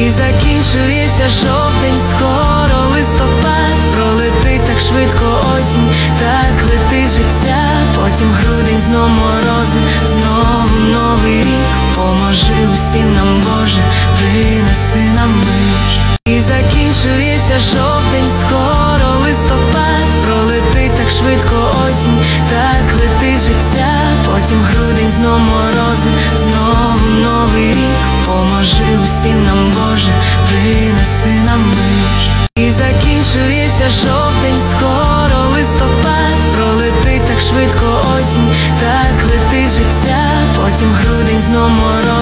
І закінчується жовтень, скоро листопад, пролетить так швидко осінь, так летить життя. Потім грудень, знов морози, знову новий рік. Поможи усім нам, Боже, принеси нам мир. І закінчується жовтень, скоро листопад, пролетить так швидко осінь, так летить життя. Потім грудень, знов морози, знову новий рік. Поможи усім нам, Боже, принеси нам мир. І закінчується жовтень, скоро листопад, пролетить так швидко осінь, так летить життя. Потім грудень, знов морози,